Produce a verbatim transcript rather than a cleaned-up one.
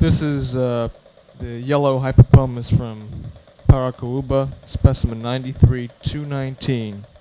This is uh, the yellow hypopomus from Paracauba, specimen ninety-three two nineteen.